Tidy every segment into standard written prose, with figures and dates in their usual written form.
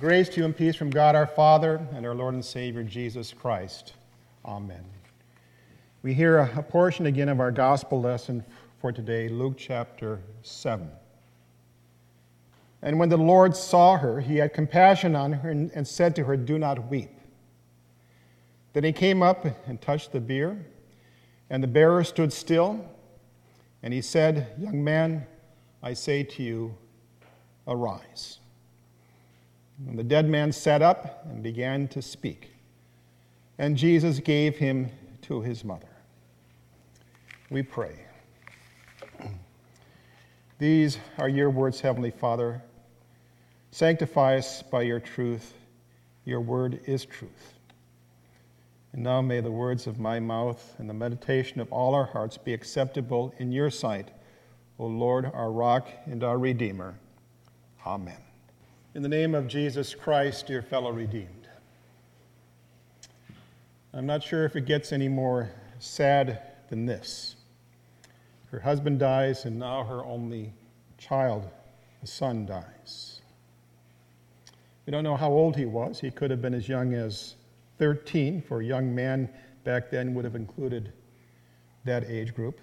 Grace to you and peace from God our Father and our Lord and Savior Jesus Christ. Amen. We hear a portion again of our gospel lesson for today, Luke chapter 7. And when the Lord saw her, he had compassion on her and said to her, "Do not weep." Then he came up and touched the bier, and the bearer stood still. And he said, "Young man, I say to you, arise." And the dead man sat up and began to speak. And Jesus gave him to his mother. We pray. These are your words, Heavenly Father. Sanctify us by your truth. Your word is truth. And now may the words of my mouth and the meditation of all our hearts be acceptable in your sight, O Lord, our rock and our Redeemer. Amen. In the name of Jesus Christ, dear fellow redeemed. I'm not sure if it gets any more sad than this. Her husband dies, and now her only child, a son, dies. We don't know how old he was. He could have been as young as 13, for a young man back then would have included that age group.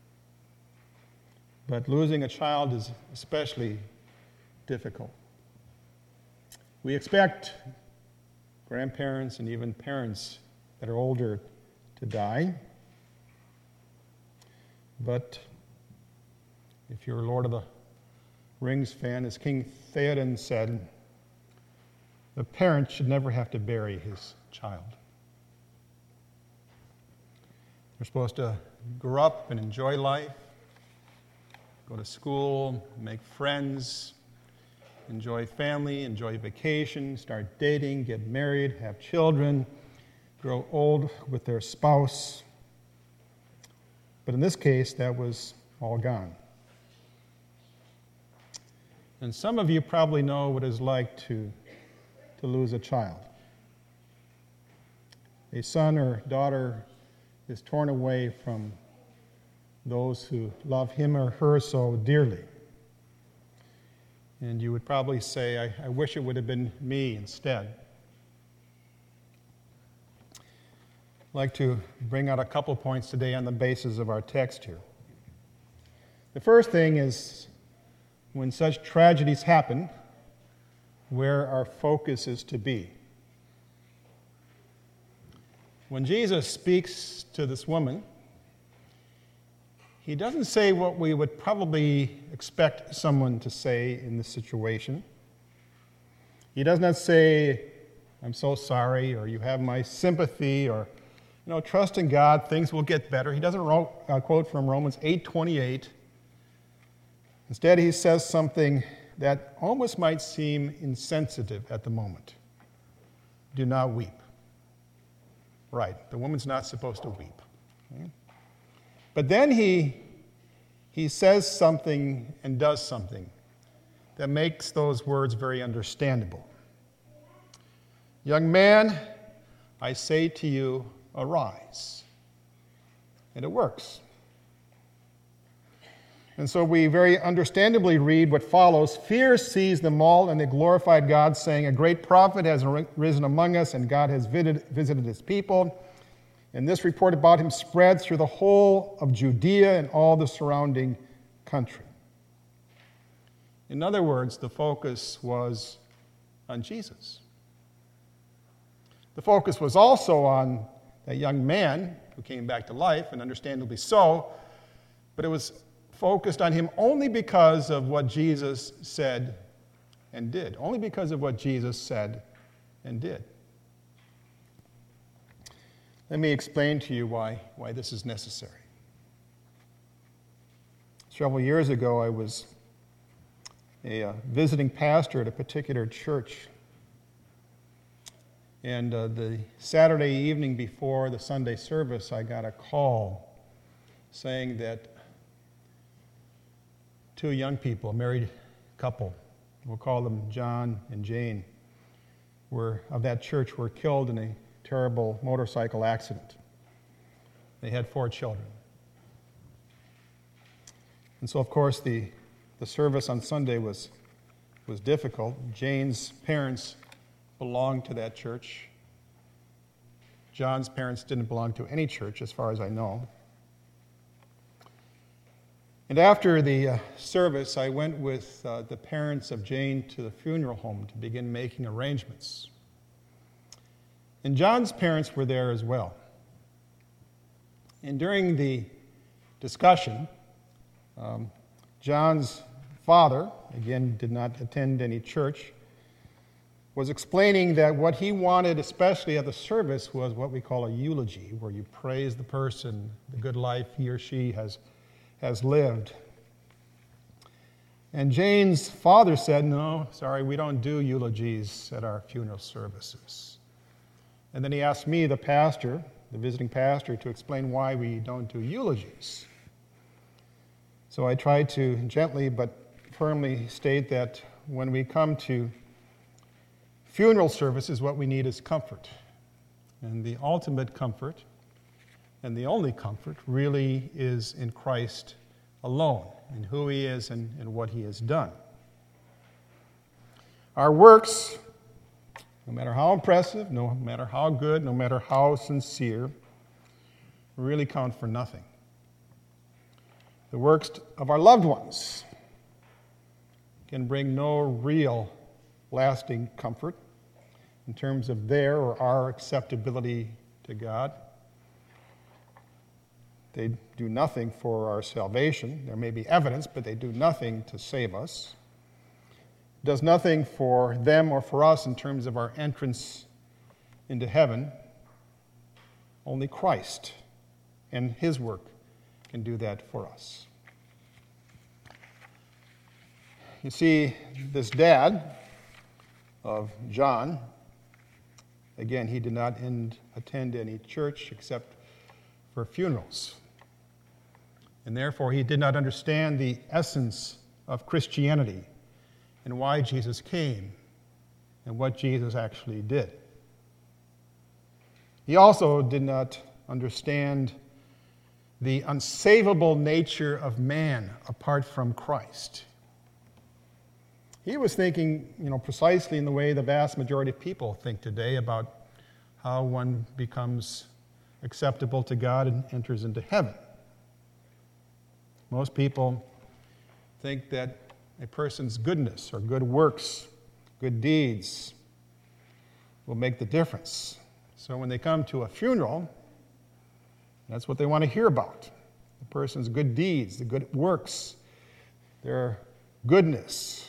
But losing a child is especially difficult. We expect grandparents and even parents that are older to die. But if you're a Lord of the Rings fan, as King Theoden said, the parent should never have to bury his child. They're supposed to grow up and enjoy life, go to school, make friends, enjoy family, enjoy vacation, start dating, get married, have children, grow old with their spouse. But in this case, that was all gone. And some of you probably know what it's like to lose a child. A son or daughter is torn away from those who love him or her so dearly. And you would probably say, I wish it would have been me instead. I'd like to bring out a couple points today on the basis of our text here. The first thing is, when such tragedies happen, where our focus is to be. When Jesus speaks to this woman, he doesn't say what we would probably expect someone to say in this situation. He does not say, "I'm so sorry," or "you have my sympathy," or, "trust in God, things will get better." He doesn't quote from Romans 8:28. Instead, he says something that almost might seem insensitive at the moment. Do not weep. Right, the woman's not supposed to weep. Okay? But then he says something and does something that makes those words very understandable. "Young man, I say to you, arise." And it works. And so we very understandably read what follows. "Fear seized them all, and they glorified God, saying, 'A great prophet has risen among us, and God has visited his people.' And this report about him spread through the whole of Judea and all the surrounding country." In other words, the focus was on Jesus. The focus was also on that young man who came back to life, and understandably so, but it was focused on him only because of what Jesus said and did. Only because of what Jesus said and did. Let me explain to you why this is necessary. Several years ago, I was a visiting pastor at a particular church. And the Saturday evening before the Sunday service, I got a call saying that two young people, a married couple, we'll call them John and Jane, of that church were killed in a terrible motorcycle accident. They had 4 children. And so, of course, the service on Sunday was difficult. Jane's parents belonged to that church. John's parents didn't belong to any church, as far as I know. And after the service, I went with the parents of Jane to the funeral home to begin making arrangements. And John's parents were there as well. And during the discussion, John's father, again, did not attend any church, was explaining that what he wanted, especially at the service, was what we call a eulogy, where you praise the person, the good life he or she has lived. And Jane's father said, "No, sorry, we don't do eulogies at our funeral services." And then he asked me, the pastor, the visiting pastor, to explain why we don't do eulogies. So I tried to gently but firmly state that when we come to funeral services, what we need is comfort. And the ultimate comfort, and the only comfort, really is in Christ alone, in who he is and what he has done. Our works, no matter how impressive, no matter how good, no matter how sincere, really count for nothing. The works of our loved ones can bring no real lasting comfort in terms of their or our acceptability to God. They do nothing for our salvation. There may be evidence, but they do nothing to save us. It does nothing for them or for us in terms of our entrance into heaven. Only Christ and his work can do that for us. You see, this dad of John, again, he did not attend any church except for funerals. And therefore, he did not understand the essence of Christianity and why Jesus came and what Jesus actually did. He also did not understand the unsavable nature of man apart from Christ. He was thinking, precisely in the way the vast majority of people think today about how one becomes acceptable to God and enters into heaven. Most people think that a person's goodness or good works, good deeds, will make the difference. So when they come to a funeral, that's what they want to hear about. The person's good deeds, the good works, their goodness.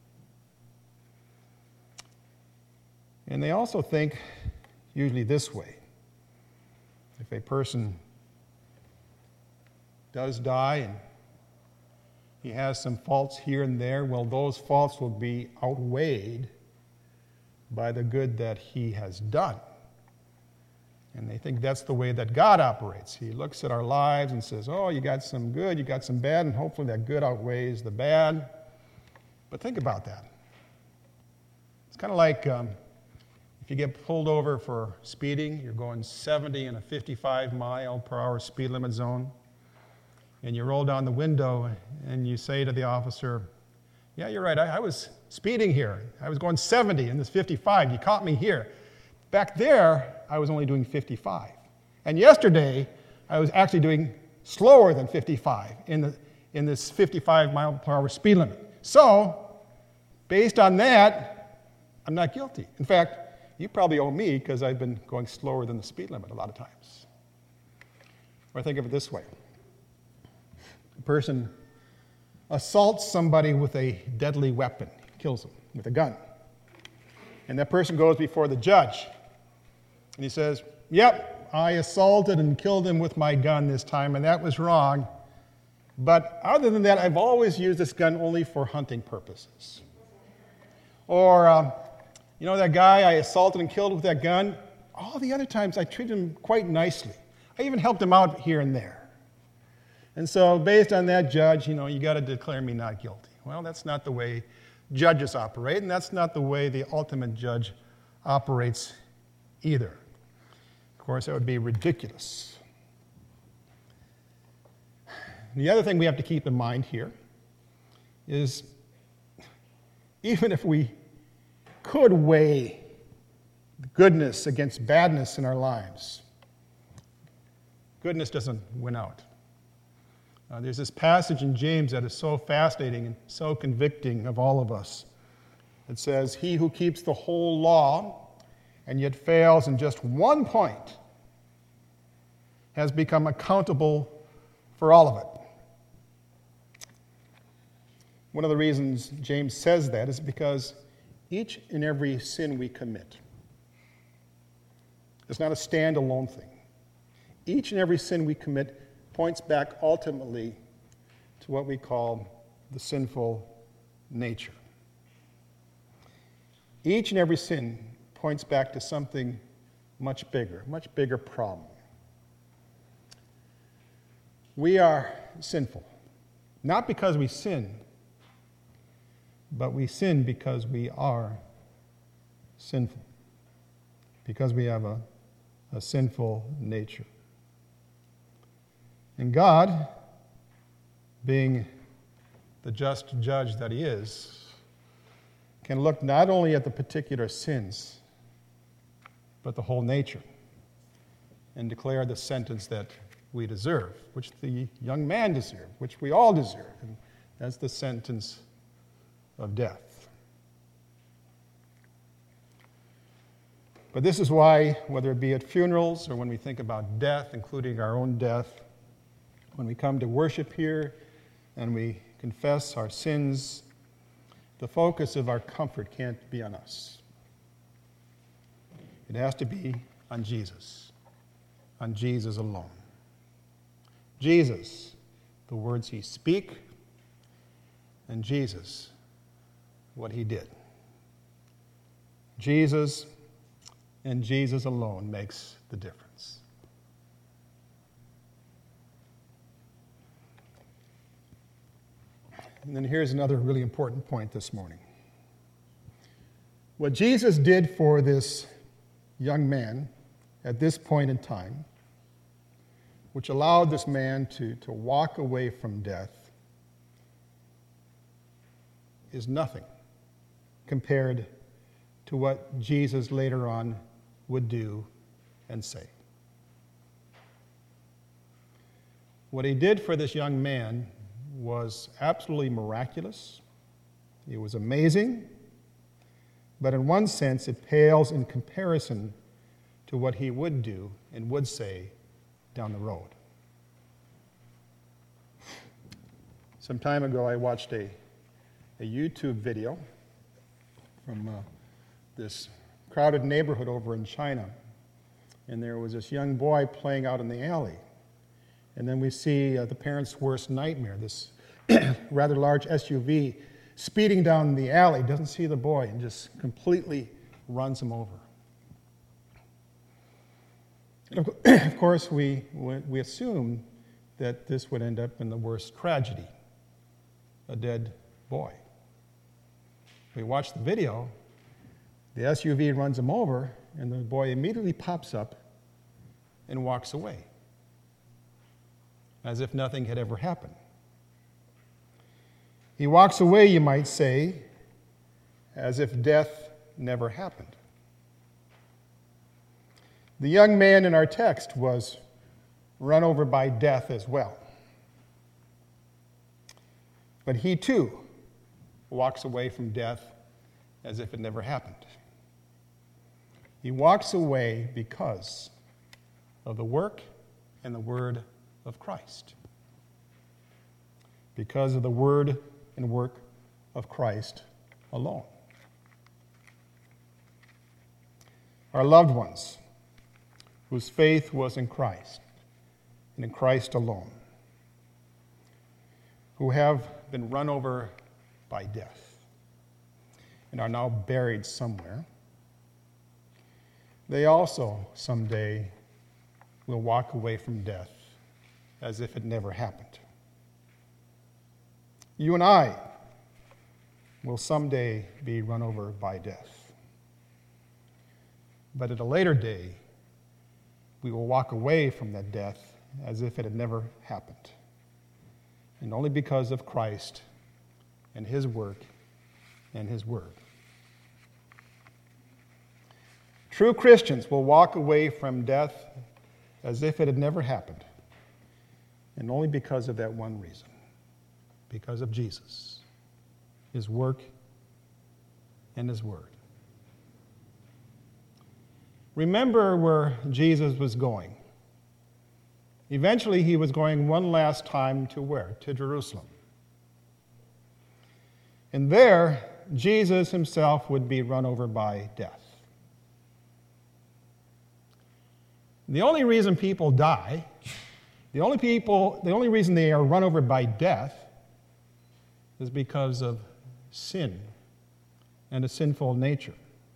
And they also think usually this way. If a person does die and he has some faults here and there, well, those faults will be outweighed by the good that he has done. And they think that's the way that God operates. He looks at our lives and says, oh, you got some good, you got some bad, and hopefully that good outweighs the bad. But think about that. It's kind of like if you get pulled over for speeding, you're going 70 in a 55-mile-per-hour speed limit zone, and you roll down the window and you say to the officer, yeah, you're right, I was speeding here. I was going 70 in this 55. You caught me here. Back there, I was only doing 55. And yesterday, I was actually doing slower than 55 in this 55-mile-per-hour speed limit. So, based on that, I'm not guilty. In fact, you probably owe me because I've been going slower than the speed limit a lot of times. Or think of it this way. A person assaults somebody with a deadly weapon, kills them with a gun. And that person goes before the judge. And he says, yep, I assaulted and killed him with my gun this time, and that was wrong. But other than that, I've always used this gun only for hunting purposes. Or, that guy I assaulted and killed with that gun, all the other times I treated him quite nicely. I even helped him out here and there. And so based on that, judge, you got to declare me not guilty. Well, that's not the way judges operate, and that's not the way the ultimate judge operates either. Of course, that would be ridiculous. And the other thing we have to keep in mind here is even if we could weigh goodness against badness in our lives. Goodness doesn't win out. There's this passage in James that is so fascinating and so convicting of all of us. It says, "He who keeps the whole law and yet fails in just one point has become accountable for all of it." One of the reasons James says that is because each and every sin we commit is not a standalone thing. Each and every sin we commit points back ultimately to what we call the sinful nature. Each and every sin points back to something much bigger problem. We are sinful, not because we sin, but we sin because we are sinful, because we have a sinful nature. And God, being the just judge that he is, can look not only at the particular sins, but the whole nature, and declare the sentence that we deserve, which the young man deserved, which we all deserve, and that's the sentence of death. But this is why, whether it be at funerals or when we think about death, including our own death, when we come to worship here and we confess our sins, the focus of our comfort can't be on us. It has to be on Jesus alone. Jesus, the words he speak, and Jesus, what he did. Jesus and Jesus alone makes the difference. And then here's another really important point this morning. What Jesus did for this young man at this point in time, which allowed this man to walk away from death, is nothing compared to what Jesus later on would do and say. What he did for this young man was absolutely miraculous. It was amazing, but in one sense it pales in comparison to what he would do and would say down the road. Some time ago I watched a YouTube video from this crowded neighborhood over in China, and there was this young boy playing out in the alley. And then we see the parents' worst nightmare, this rather large SUV speeding down the alley, doesn't see the boy, and just completely runs him over. And of course, we assume that this would end up in the worst tragedy, a dead boy. We watch the video, the SUV runs him over, and the boy immediately pops up and walks away, as if nothing had ever happened. He walks away, you might say, as if death never happened. The young man in our text was run over by death as well. But he too walks away from death as if it never happened. He walks away because of the work and the word of Christ. Because of the word and work of Christ alone. Our loved ones, whose faith was in Christ and in Christ alone, who have been run over by death and are now buried somewhere, they also someday will walk away from death as if it never happened. You and I will someday be run over by death. But at a later day, we will walk away from that death as if it had never happened. And only because of Christ and his work and his word. True Christians will walk away from death as if it had never happened, and only because of that one reason, because of Jesus, his work, and his word. Remember where Jesus was going. Eventually, he was going one last time to where? To Jerusalem. And there, Jesus himself would be run over by death. The only reason people die, the only reason they are run over by death is because of sin and a sinful nature.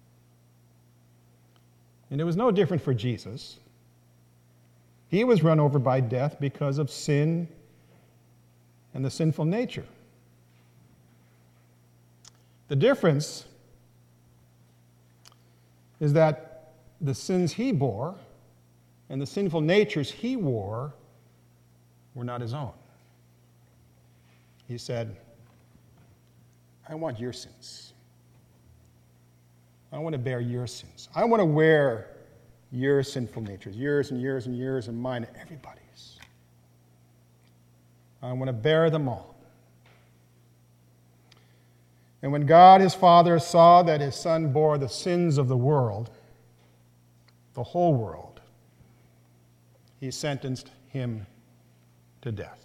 And it was no different for Jesus. He was run over by death because of sin and the sinful nature. The difference is that the sins he bore and the sinful natures he wore were not his own. He said, I want your sins. I want to bear your sins. I want to wear your sinful natures, yours and yours and yours and mine and everybody's. I want to bear them all. And when God, his Father, saw that his Son bore the sins of the world, the whole world, he sentenced him to death.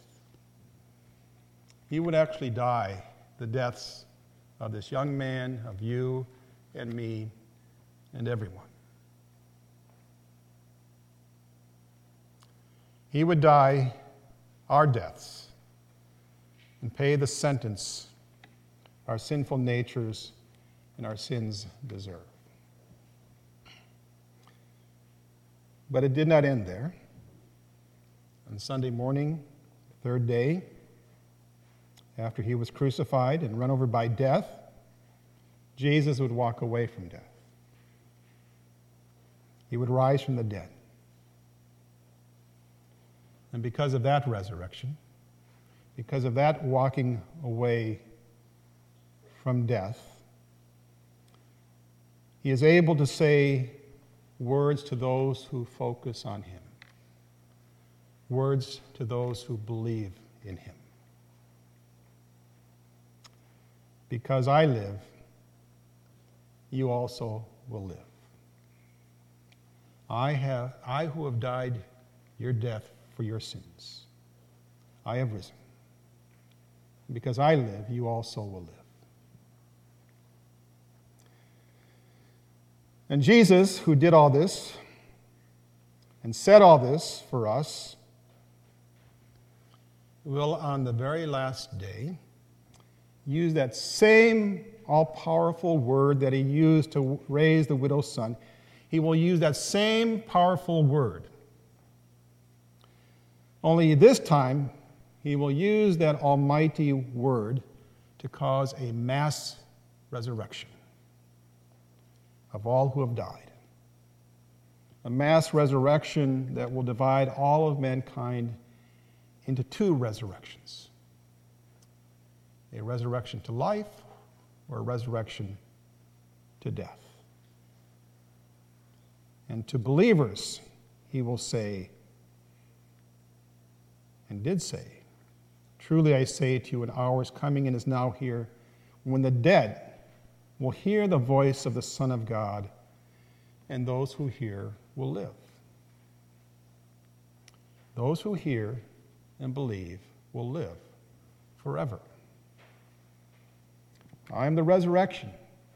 He would actually die the deaths of this young man, of you and me and everyone. He would die our deaths and pay the sentence our sinful natures and our sins deserve. But it did not end there. On Sunday morning, third day, after he was crucified and run over by death, Jesus would walk away from death. He would rise from the dead. And because of that resurrection, because of that walking away from death, he is able to say words to those who focus on him, words to those who believe in him. Because I live, you also will live. I who have died your death for your sins, I have risen. Because I live, you also will live. And Jesus, who did all this and said all this for us, will on the very last day use that same all-powerful word that he used to raise the widow's son. He will use that same powerful word. Only this time, he will use that almighty word to cause a mass resurrection of all who have died. A mass resurrection that will divide all of mankind into two resurrections. A resurrection to life or a resurrection to death. And to believers, he will say, and did say, truly I say to you, an hour is coming and is now here, when the dead will hear the voice of the Son of God, and those who hear will live. Those who hear and believe will live forever. I am the resurrection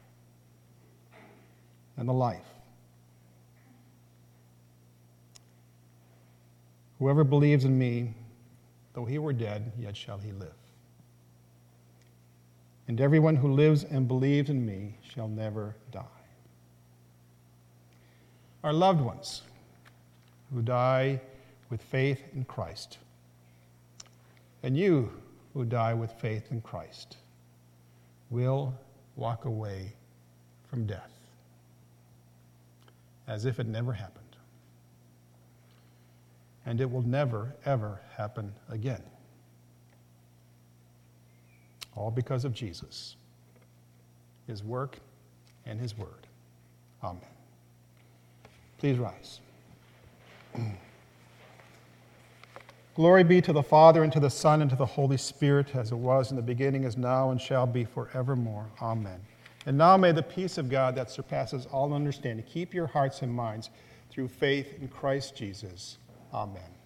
and the life. Whoever believes in me, though he were dead, yet shall he live. And everyone who lives and believes in me shall never die. Our loved ones who die with faith in Christ, and you who die with faith in Christ, will walk away from death as if it never happened. And it will never, ever happen again. All because of Jesus, his work, and his word. Amen. Please rise. Glory be to the Father, and to the Son, and to the Holy Spirit, as it was in the beginning, is now, and shall be forevermore. Amen. And now may the peace of God that surpasses all understanding keep your hearts and minds through faith in Christ Jesus. Amen.